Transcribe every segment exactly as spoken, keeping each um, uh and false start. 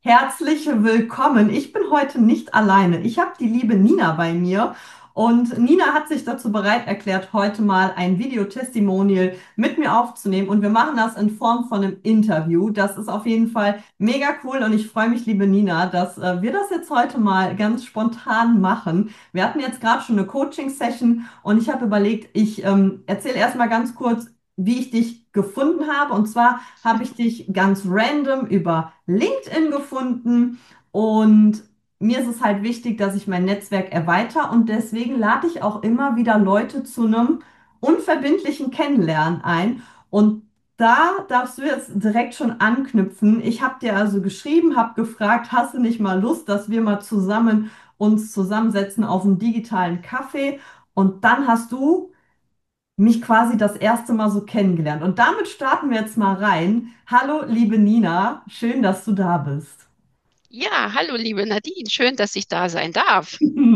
Herzlich willkommen. Ich bin heute nicht alleine. Ich habe die liebe Nina bei mir und Nina hat sich dazu bereit erklärt, heute mal ein Videotestimonial mit mir aufzunehmen und wir machen das in Form von einem Interview. Das ist auf jeden Fall mega cool und ich freue mich, liebe Nina, dass äh, wir das jetzt heute mal ganz spontan machen. Wir hatten jetzt gerade schon eine Coaching-Session und ich habe überlegt, ich ähm, erzähle erstmal ganz kurz, wie ich dich gefunden habe. Und zwar habe ich dich ganz random über LinkedIn gefunden und mir ist es halt wichtig, dass ich mein Netzwerk erweitere und deswegen lade ich auch immer wieder Leute zu einem unverbindlichen Kennenlernen ein. Und da darfst du jetzt direkt schon anknüpfen. Ich habe dir also geschrieben, habe gefragt, hast du nicht mal Lust, dass wir mal zusammen uns zusammensetzen auf einen digitalen Kaffee? Und dann hast du mich quasi das erste Mal so kennengelernt. Und damit starten wir jetzt mal rein. Hallo, liebe Nina, schön, dass du da bist. Ja, hallo liebe Nadine, schön, dass ich da sein darf.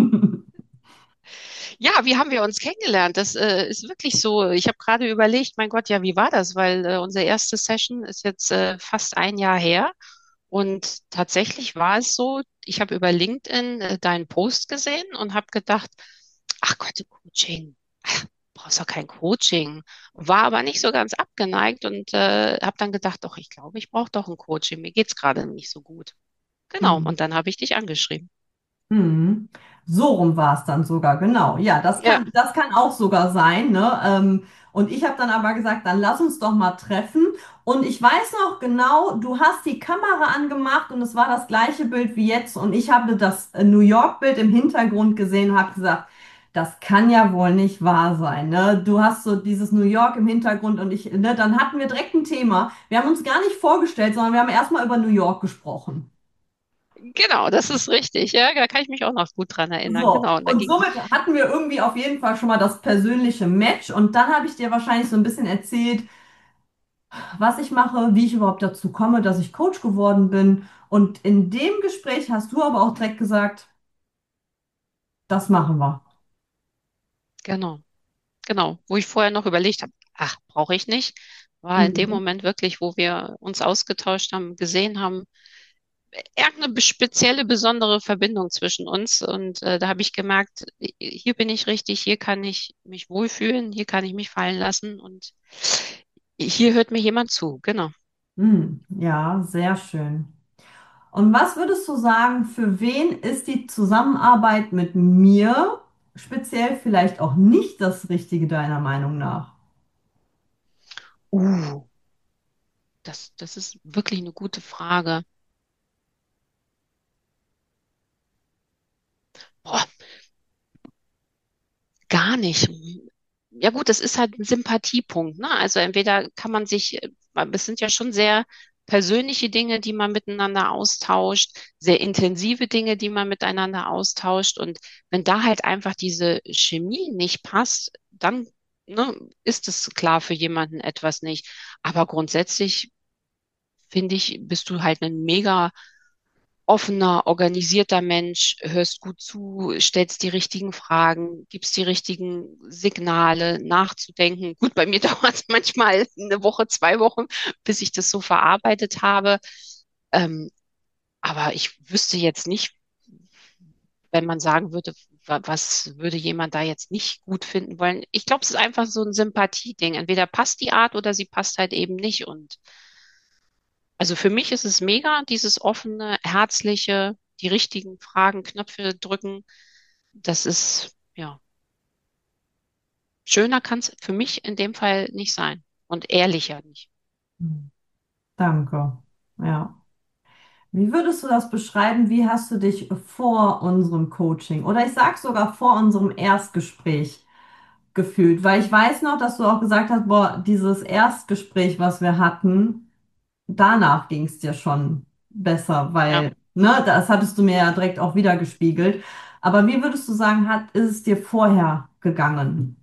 Ja, wie haben wir uns kennengelernt? Das äh, ist wirklich so. Ich habe gerade überlegt, mein Gott, ja, wie war das? Weil äh, unsere erste Session ist jetzt äh, fast ein Jahr her. Und tatsächlich war es so, ich habe über LinkedIn äh, deinen Post gesehen und habe gedacht, ach Gott, Coaching. Ach, brauchst doch kein Coaching. War aber nicht so ganz abgeneigt und äh, habe dann gedacht, doch, ich glaube, ich brauche doch ein Coaching. Mir geht's gerade nicht so gut. Genau, Hm. und dann habe ich dich angeschrieben. Hm. So rum war es dann sogar, genau. Ja, das Ja, kann, das kann auch sogar sein, ne? Ähm, und ich habe dann aber gesagt, dann lass uns doch mal treffen. Und ich weiß noch genau, du hast die Kamera angemacht und es war das gleiche Bild wie jetzt. Und ich habe das äh, New York-Bild im Hintergrund gesehen und habe gesagt, das kann ja wohl nicht wahr sein, ne? Du hast so dieses New York im Hintergrund und ich, ne, dann hatten wir direkt ein Thema. Wir haben uns gar nicht vorgestellt, sondern wir haben erstmal über New York gesprochen. genau, das ist richtig. Ja, da kann ich mich auch noch gut dran erinnern. So, Genau, und da und ging, somit hatten wir irgendwie auf jeden Fall schon mal das persönliche Match. Und dann habe ich dir wahrscheinlich so ein bisschen erzählt, was ich mache, wie ich überhaupt dazu komme, dass ich Coach geworden bin. Und in dem Gespräch hast du aber auch direkt gesagt, das machen wir. genau, genau, wo ich vorher noch überlegt habe, ach, brauche ich nicht, war in dem Mhm. Moment wirklich, wo wir uns ausgetauscht haben, gesehen haben, irgendeine be- spezielle, besondere Verbindung zwischen uns. Und äh, da habe ich gemerkt, hier bin ich richtig, hier kann ich mich wohlfühlen, hier kann ich mich fallen lassen und hier hört mir jemand zu. Genau. Mhm. Ja, sehr schön. Und was würdest du sagen, für wen ist die Zusammenarbeit mit mir speziell vielleicht auch nicht das Richtige deiner Meinung nach? Uh, das, das ist wirklich eine gute Frage. Boah, gar nicht. Ja gut, das ist halt ein Sympathiepunkt, ne? Also entweder kann man sich, äh, es sind ja schon sehr persönliche Dinge, die man miteinander austauscht, sehr intensive Dinge, die man miteinander austauscht. Und wenn da halt einfach diese Chemie nicht passt, dann, ne, ist es klar für jemanden etwas nicht. Aber grundsätzlich finde ich, bist du halt ein mega offener, organisierter Mensch, hörst gut zu, stellst die richtigen Fragen, gibst die richtigen Signale, nachzudenken. Gut, bei mir dauert es manchmal eine Woche, zwei Wochen, bis ich das so verarbeitet habe. Ähm, aber ich wüsste jetzt nicht, wenn man sagen würde, wa- was würde jemand da jetzt nicht gut finden wollen. Ich glaube, es ist einfach so ein Sympathieding. Entweder passt die Art oder sie passt halt eben nicht. Und also für mich ist es mega, dieses offene, herzliche, die richtigen Fragen, Knöpfe drücken. Das ist, ja, schöner kann es für mich in dem Fall nicht sein und ehrlicher nicht. Hm. Danke. Ja. Wie würdest du das beschreiben? Wie hast du dich vor unserem Coaching oder ich sag sogar vor unserem Erstgespräch gefühlt? Weil ich weiß noch, dass du auch gesagt hast, boah, dieses Erstgespräch, was wir hatten, danach ging es dir schon besser, Ja. weil, ne, das hattest du mir ja direkt auch wieder gespiegelt. Aber wie würdest du sagen, hat, ist es dir vorher gegangen?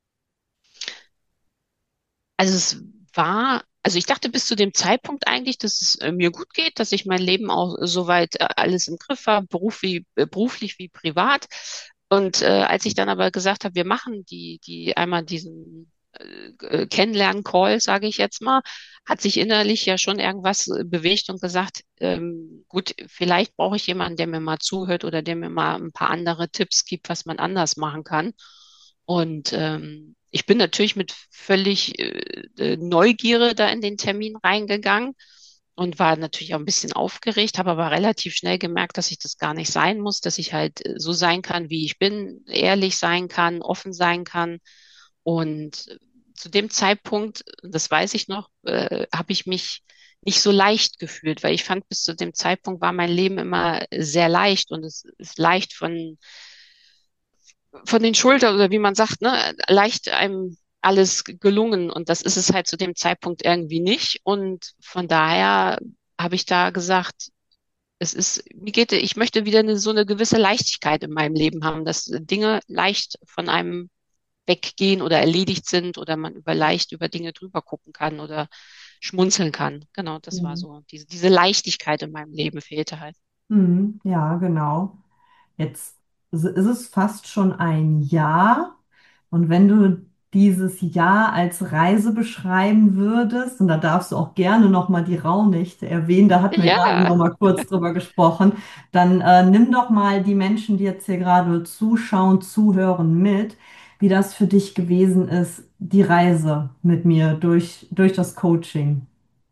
Also es war, also ich dachte bis zu dem Zeitpunkt eigentlich, dass es äh, mir gut geht, dass ich mein Leben auch soweit äh, alles im Griff habe, Beruf wie, äh, beruflich wie privat. Und äh, als ich dann aber gesagt habe, wir machen die, die einmal diesen äh, Kennenlernen-Call, sage ich jetzt mal, hat sich innerlich ja schon irgendwas äh, bewegt und gesagt, ähm, gut, vielleicht brauche ich jemanden, der mir mal zuhört oder der mir mal ein paar andere Tipps gibt, was man anders machen kann. Und ähm, ich bin natürlich mit völlig äh, äh, Neugierde da in den Termin reingegangen und war natürlich auch ein bisschen aufgeregt, habe aber relativ schnell gemerkt, dass ich das gar nicht sein muss, dass ich halt äh, so sein kann, wie ich bin, ehrlich sein kann, offen sein kann. Und äh, zu dem Zeitpunkt, das weiß ich noch, äh, habe ich mich nicht so leicht gefühlt, weil ich fand, bis zu dem Zeitpunkt war mein Leben immer sehr leicht und es ist leicht von von den Schultern oder wie man sagt, ne, leicht einem alles gelungen. Und das ist es halt zu dem Zeitpunkt irgendwie nicht. Und von daher habe ich da gesagt, es ist, mir geht, ich möchte wieder eine, so eine gewisse Leichtigkeit in meinem Leben haben, dass Dinge leicht von einem weggehen oder erledigt sind oder man über leicht über Dinge drüber gucken kann oder schmunzeln kann. Genau, das war Mhm. so. Diese, diese Leichtigkeit in meinem Leben fehlte halt. Mhm. Ja, genau. Jetzt ist es fast schon ein Jahr. Und wenn du dieses Jahr als Reise beschreiben würdest, und da darfst du auch gerne nochmal die Rauhnächte erwähnen, da hatten wir gerade Ja, noch mal kurz drüber gesprochen, dann äh, nimm doch mal die Menschen, die jetzt hier gerade zuschauen, zuhören mit, wie das für dich gewesen ist, die Reise mit mir durch, durch das Coaching.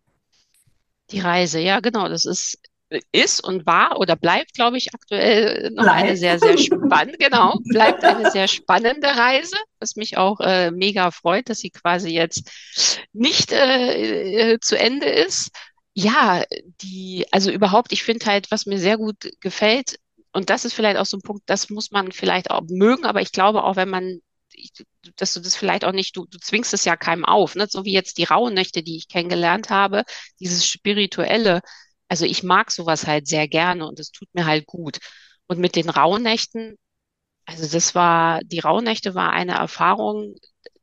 die Reise, ja, genau. Das ist, ist und war oder bleibt, glaube ich, aktuell noch eine Bleibt. sehr, sehr spannende, genau, bleibt eine sehr spannende Reise, was mich auch äh, mega freut, dass sie quasi jetzt nicht äh, äh, zu Ende ist. Ja, die, also überhaupt, ich finde halt, was mir sehr gut gefällt, und das ist vielleicht auch so ein Punkt, das muss man vielleicht auch mögen, aber ich glaube auch, wenn man ich, dass du das vielleicht auch nicht, du, du zwingst es ja keinem auf, ne? So wie jetzt die Rauhnächte, die ich kennengelernt habe, dieses Spirituelle. Also ich mag sowas halt sehr gerne und es tut mir halt gut. Und mit den Rauhnächten, also das war, die Rauhnächte war eine Erfahrung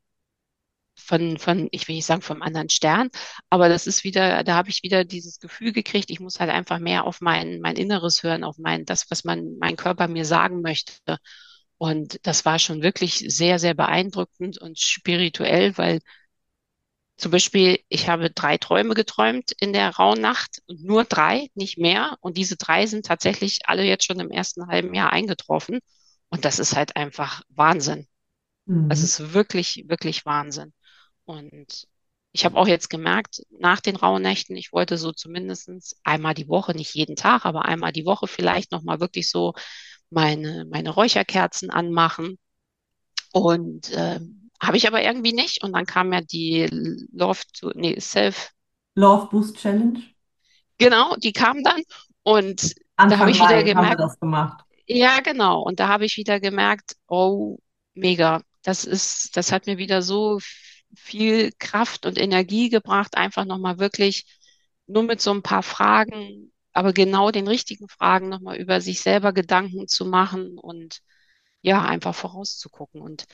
von, von, ich will nicht sagen vom anderen Stern, aber das ist wieder, da habe ich wieder dieses Gefühl gekriegt, ich muss halt einfach mehr auf mein, mein Inneres hören, auf mein, das, was man, mein Körper mir sagen möchte. Und das war schon wirklich sehr, sehr beeindruckend und spirituell, weil zum Beispiel, ich habe drei Träume geträumt in der rauen Nacht und nur drei, nicht mehr. Und diese drei sind tatsächlich alle jetzt schon im ersten halben Jahr eingetroffen. Und das ist halt einfach Wahnsinn. Es Mhm. ist wirklich, wirklich Wahnsinn. Und ich habe auch jetzt gemerkt, nach den rauen Nächten, ich wollte so zumindest einmal die Woche, nicht jeden Tag, aber einmal die Woche vielleicht nochmal wirklich so meine, meine Räucherkerzen anmachen. Und ähm, habe ich aber irgendwie nicht. Und dann kam ja die Love to, nee, Self, Love Boost Challenge. genau, die kam dann. Und da habe Anfang ich wieder Mai haben wir gemerkt, das gemacht. ja, genau. Und da habe ich wieder gemerkt, oh, mega. Das ist, das hat mir wieder so viel Kraft und Energie gebracht, einfach nochmal wirklich nur mit so ein paar Fragen, aber genau den richtigen Fragen nochmal über sich selber Gedanken zu machen und ja, einfach vorauszugucken. Und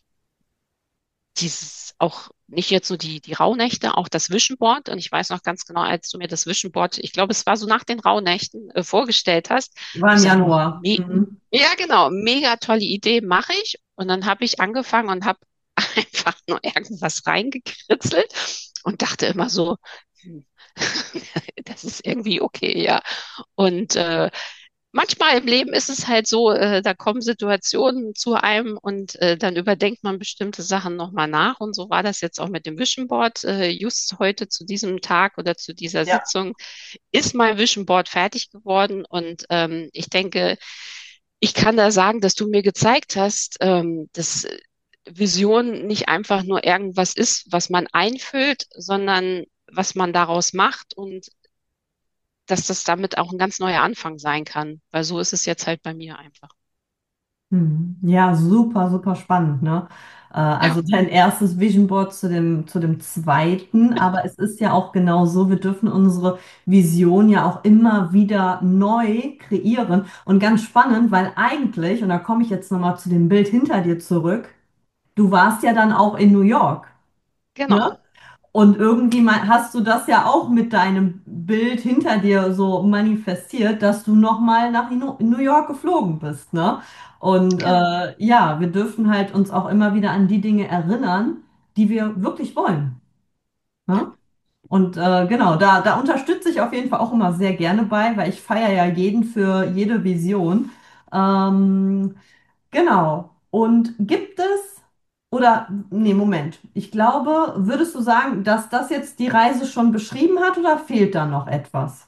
dieses auch nicht jetzt nur die, die Rauhnächte, auch das Vision Board. Und ich weiß noch ganz genau, als du mir das Vision Board, ich glaube, es war so nach den Rauhnächten, äh, vorgestellt hast, War ich im sage, oh, Januar. me Mhm. ja, genau, mega tolle Idee, mache ich. Und dann habe ich angefangen und habe einfach nur irgendwas reingekritzelt und dachte immer so, hm, das ist irgendwie okay, ja. Und äh, manchmal im Leben ist es halt so, äh, da kommen Situationen zu einem und äh, dann überdenkt man bestimmte Sachen nochmal nach. Und so war das jetzt auch mit dem Vision Board. Äh, just heute zu diesem Tag oder zu dieser Ja. Sitzung ist mein Vision Board fertig geworden. Und ähm, ich denke, ich kann da sagen, dass du mir gezeigt hast, ähm, dass Vision nicht einfach nur irgendwas ist, was man einfüllt, sondern was man daraus macht und dass das damit auch ein ganz neuer Anfang sein kann, weil so ist es jetzt halt bei mir einfach. Mhm. Ja, super, super spannend, ne? Äh, Ja, Also dein erstes Vision Board zu dem, zu dem zweiten, aber es ist ja auch genau so, wir dürfen unsere Vision ja auch immer wieder neu kreieren. Und ganz spannend, weil eigentlich, und da komme ich jetzt nochmal zu dem Bild hinter dir zurück, du warst ja dann auch in New York, genau, ne? Und irgendwie mal- hast du das ja auch mit deinem Bild hinter dir so manifestiert, dass du nochmal nach Inu- New York geflogen bist, ne? Und genau. äh, ja, wir dürfen halt uns auch immer wieder an die Dinge erinnern, die wir wirklich wollen. Ne? Und äh, genau, da, da unterstütze ich auf jeden Fall auch immer sehr gerne bei, weil ich feiere ja jeden für jede Vision. Ähm, genau. Und gibt es, oder, nee, Moment. Ich glaube, würdest du sagen, dass das jetzt die Reise schon beschrieben hat oder fehlt da noch etwas?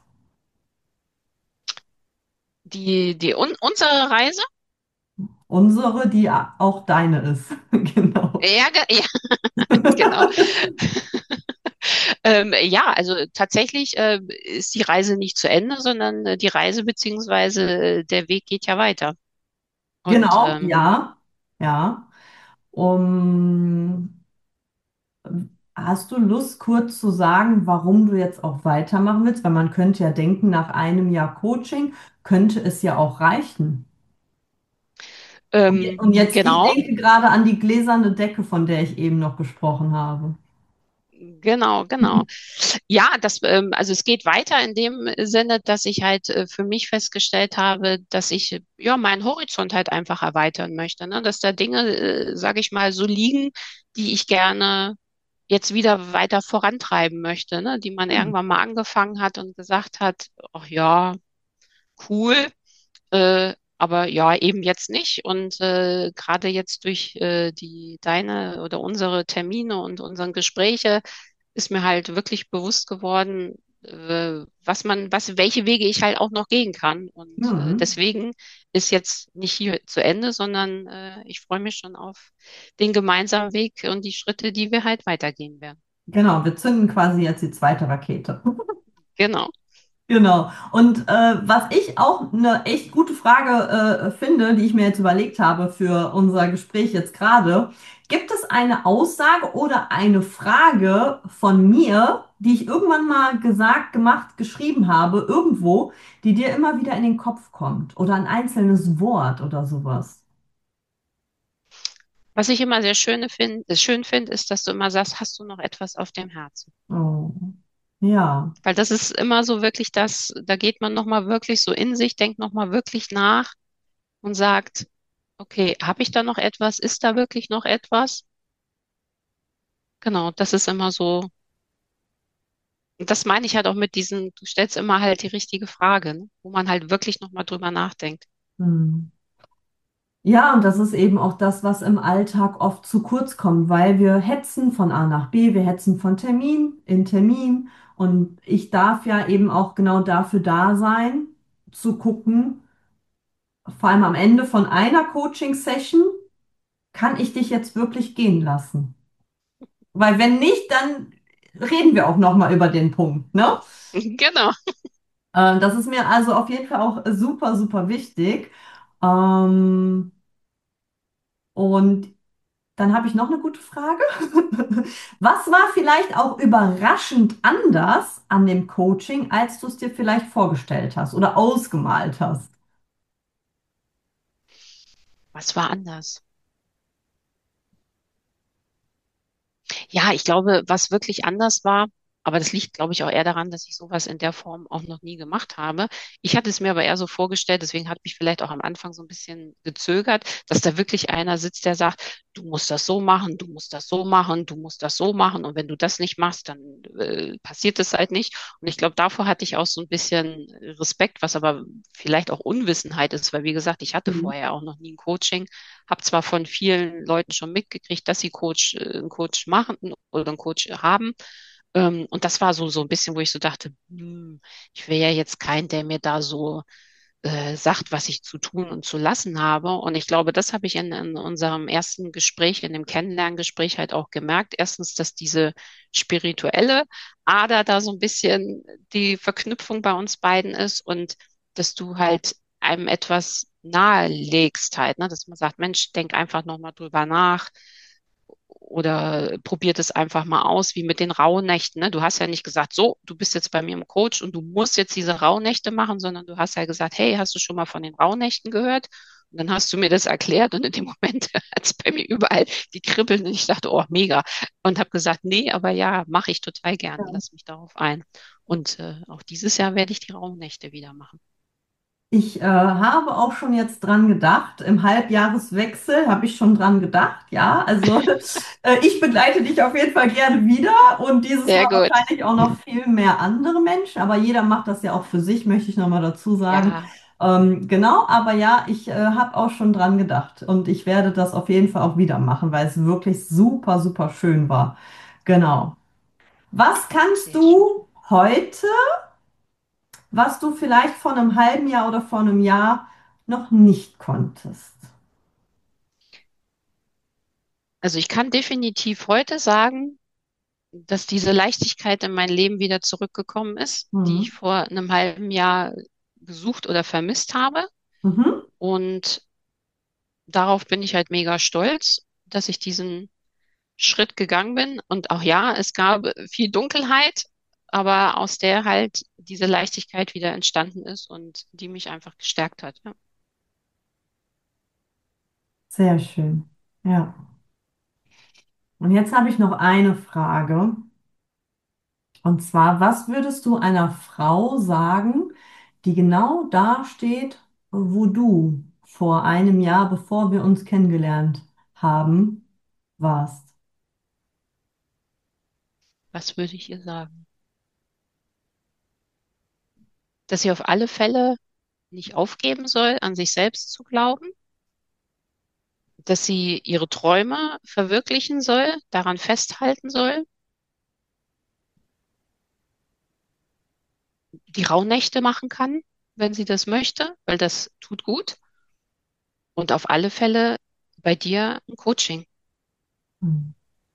Die, die, un, unsere Reise? Unsere, die ja auch deine ist. Genau. Ja, ge- ja, genau. Ähm, ja, also tatsächlich äh, ist die Reise nicht zu Ende, sondern äh, die Reise beziehungsweise äh, der Weg geht ja weiter. Und Genau, ähm, ja. Ja. Um, hast du Lust, kurz zu sagen, warum du jetzt auch weitermachen willst? Weil man könnte ja denken, nach einem Jahr Coaching könnte es ja auch reichen. Und je- ähm, und jetzt, ich genau, denke gerade an die gläserne Decke, von der ich eben noch gesprochen habe. genau, genau. Ja, das, ähm, also es geht weiter in dem Sinne, dass ich halt äh, für mich festgestellt habe, dass ich äh, ja meinen Horizont halt einfach erweitern möchte, ne? Dass da Dinge, äh, sage ich mal, so liegen, die ich gerne jetzt wieder weiter vorantreiben möchte, ne? Die man Hm. irgendwann mal angefangen hat und gesagt hat, ach ja, cool, äh, aber ja, eben jetzt nicht. Und äh, gerade jetzt durch äh, die deine oder unsere Termine und unseren Gespräche ist mir halt wirklich bewusst geworden, äh, was man, was, welche Wege ich halt auch noch gehen kann. Und äh, Hm. deswegen ist jetzt nicht hier zu Ende, sondern äh, ich freue mich schon auf den gemeinsamen Weg und die Schritte, die wir halt weitergehen werden. Genau, wir zünden quasi jetzt die zweite Rakete. Genau. Genau. Und äh, was ich auch eine echt gute Frage äh, finde, die ich mir jetzt überlegt habe für unser Gespräch jetzt gerade, gibt es eine Aussage oder eine Frage von mir, die ich irgendwann mal gesagt, gemacht, geschrieben habe, irgendwo, die dir immer wieder in den Kopf kommt? Oder ein einzelnes Wort oder sowas? Was ich immer sehr schöne find, äh, schön finde, ist, dass du immer sagst, hast du noch etwas auf dem Herzen? Oh, ja. Weil das ist immer so wirklich das, da geht man nochmal wirklich so in sich, denkt nochmal wirklich nach und sagt, okay, habe ich da noch etwas? Ist da wirklich noch etwas? Genau, das ist immer so. Und das meine ich halt auch mit diesen, du stellst immer halt die richtige Frage, ne? Wo man halt wirklich nochmal drüber nachdenkt. Hm. Ja, und das ist eben auch das, was im Alltag oft zu kurz kommt, weil wir hetzen von A nach B, wir hetzen von Termin in Termin und ich darf ja eben auch genau dafür da sein, zu gucken, vor allem am Ende von einer Coaching-Session, kann ich dich jetzt wirklich gehen lassen? Weil wenn nicht, dann reden wir auch nochmal über den Punkt, ne? Genau. Äh, das ist mir also auf jeden Fall auch super, super wichtig. Ähm, und Dann habe ich noch eine gute Frage. Was war vielleicht auch überraschend anders an dem Coaching, als du es dir vielleicht vorgestellt hast oder ausgemalt hast? Was war anders? Ja, ich glaube, was wirklich anders war, aber das liegt, glaube ich, auch eher daran, dass ich sowas in der Form auch noch nie gemacht habe. Ich hatte es mir aber eher so vorgestellt, deswegen hat mich vielleicht auch am Anfang so ein bisschen gezögert, dass da wirklich einer sitzt, der sagt, du musst das so machen, du musst das so machen, du musst das so machen und wenn du das nicht machst, dann äh, passiert es halt nicht. Und ich glaube, davor hatte ich auch so ein bisschen Respekt, was aber vielleicht auch Unwissenheit ist, weil wie gesagt, ich hatte Mhm. vorher auch noch nie ein Coaching, habe zwar von vielen Leuten schon mitgekriegt, dass sie Coach, äh, einen Coach machen oder einen Coach haben. Ähm, und das war so, so ein bisschen, wo ich so dachte, hm, ich will ja jetzt keinen, der mir da so äh, sagt, was ich zu tun und zu lassen habe. Und ich glaube, das habe ich in, in unserem ersten Gespräch, in dem Kennenlerngespräch halt auch gemerkt. Erstens, dass diese spirituelle Ader da so ein bisschen die Verknüpfung bei uns beiden ist und dass du halt einem etwas nahelegst halt, ne? Dass man sagt, Mensch, denk einfach nochmal drüber nach oder probiert es einfach mal aus, wie mit den Rauhnächten. Ne? Du hast ja nicht gesagt, so, du bist jetzt bei mir im Coach und du musst jetzt diese Rauhnächte machen, sondern du hast ja gesagt, hey, hast du schon mal von den Rauhnächten gehört? Und dann hast du mir das erklärt und in dem Moment hat es bei mir überall die Kribbeln und ich dachte, oh, mega. Und habe gesagt, nee, aber ja, mache ich total gerne, lass mich darauf ein. Und äh, auch dieses Jahr werde ich die Rauhnächte wieder machen. Ich äh, habe auch schon jetzt dran gedacht. Im Halbjahreswechsel habe ich schon dran gedacht. Ja, also äh, ich begleite dich auf jeden Fall gerne wieder und dieses Mal Sehr gut. wahrscheinlich auch noch viel mehr andere Menschen. Aber jeder macht das ja auch für sich, möchte ich nochmal dazu sagen. Ja, Ähm, genau, aber ja, ich äh, habe auch schon dran gedacht und ich werde das auf jeden Fall auch wieder machen, weil es wirklich super, super schön war. Genau. Was kannst sehr schön. du heute, was du vielleicht vor einem halben Jahr oder vor einem Jahr noch nicht konntest? Also ich kann definitiv heute sagen, dass diese Leichtigkeit in mein Leben wieder zurückgekommen ist, die Mhm. ich vor einem halben Jahr gesucht oder vermisst habe. Mhm. Und darauf bin ich halt mega stolz, dass ich diesen Schritt gegangen bin. Und auch ja, es gab viel Dunkelheit, aber aus der halt diese Leichtigkeit wieder entstanden ist und die mich einfach gestärkt hat. Ja. Sehr schön. Ja. Und jetzt habe ich noch eine Frage. Und zwar, was würdest du einer Frau sagen, die genau da steht, wo du vor einem Jahr, bevor wir uns kennengelernt haben, warst? Was würde ich ihr sagen? Dass sie auf alle Fälle nicht aufgeben soll, an sich selbst zu glauben, dass sie ihre Träume verwirklichen soll, daran festhalten soll, die Rauhnächte machen kann, wenn sie das möchte, weil das tut gut. Und auf alle Fälle bei dir ein Coaching. Hm.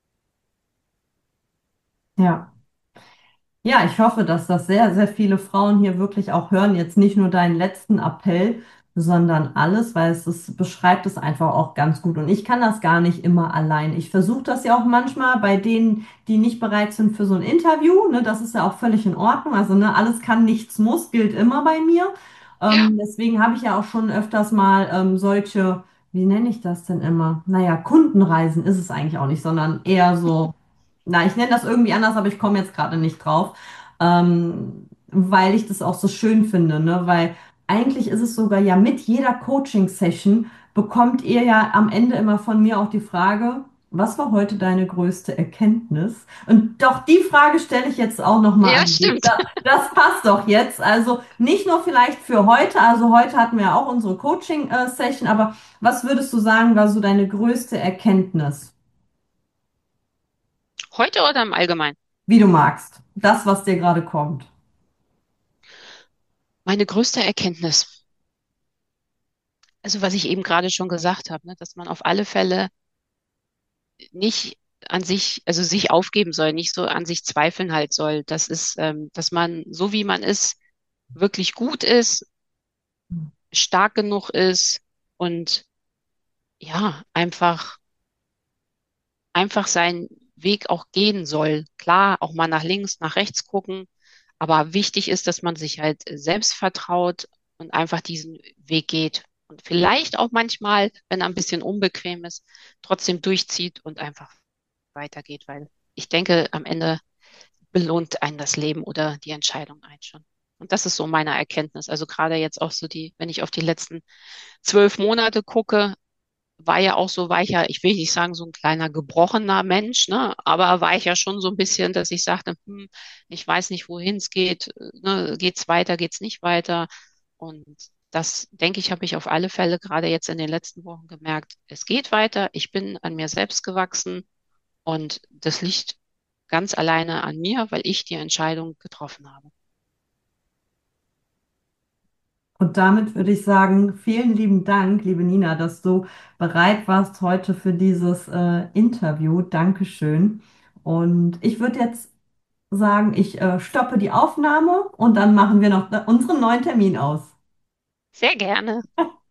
Ja. Ja, ich hoffe, dass das sehr, sehr viele Frauen hier wirklich auch hören. Jetzt nicht nur deinen letzten Appell, sondern alles, weil es ist, beschreibt es einfach auch ganz gut. Und ich kann das gar nicht immer allein. Ich versuche das ja auch manchmal bei denen, die nicht bereit sind für so ein Interview. Ne, das ist ja auch völlig in Ordnung. Also ne, alles kann, nichts muss, gilt immer bei mir. Ja, Ähm, deswegen habe ich ja auch schon öfters mal ähm, solche, wie nenne ich das denn immer? Naja, Kundenreisen ist es eigentlich auch nicht, sondern eher so. Na, ich nenne das irgendwie anders, aber ich komme jetzt gerade nicht drauf, ähm, weil ich das auch so schön finde, ne? Weil eigentlich ist es sogar ja mit jeder Coaching-Session bekommt ihr ja am Ende immer von mir auch die Frage, was war heute deine größte Erkenntnis? Und doch die Frage stelle ich jetzt auch noch mal ja, an dich. stimmt. Das, das passt doch jetzt. Also nicht nur vielleicht für heute, also heute hatten wir ja auch unsere Coaching-Session, aber was würdest du sagen, war so deine größte Erkenntnis? Heute oder im Allgemeinen? Wie du magst. Das, was dir gerade kommt. Meine größte Erkenntnis, also was ich eben gerade schon gesagt habe, ne, dass man auf alle Fälle nicht an sich, also sich aufgeben soll, nicht so an sich zweifeln halt soll. Das ist, ähm, dass man so wie man ist, wirklich gut ist, stark genug ist und ja, einfach, einfach seinen Weg auch gehen soll. Klar, auch mal nach links, nach rechts gucken, aber wichtig ist, dass man sich halt selbst vertraut und einfach diesen Weg geht. Und vielleicht auch manchmal, wenn er ein bisschen unbequem ist, trotzdem durchzieht und einfach weitergeht, weil ich denke, am Ende belohnt einen das Leben oder die Entscheidung einen schon. Und das ist so meine Erkenntnis. Also gerade jetzt auch so die, wenn ich auf die letzten zwölf Monate gucke, war ja auch so, war ich ja, ich will nicht sagen, so ein kleiner gebrochener Mensch, ne? Aber war ich ja schon so ein bisschen, dass ich sagte, hm, ich weiß nicht, wohin es geht, ne? Geht's weiter, geht's nicht weiter? Und das, denke ich, habe ich auf alle Fälle gerade jetzt in den letzten Wochen gemerkt. Es geht weiter, ich bin an mir selbst gewachsen und das liegt ganz alleine an mir, weil ich die Entscheidung getroffen habe. Und damit würde ich sagen, vielen lieben Dank, liebe Nina, dass du bereit warst heute für dieses äh, Interview. Dankeschön. Und ich würde jetzt sagen, ich äh, stoppe die Aufnahme und dann machen wir noch unseren neuen Termin aus. Sehr gerne.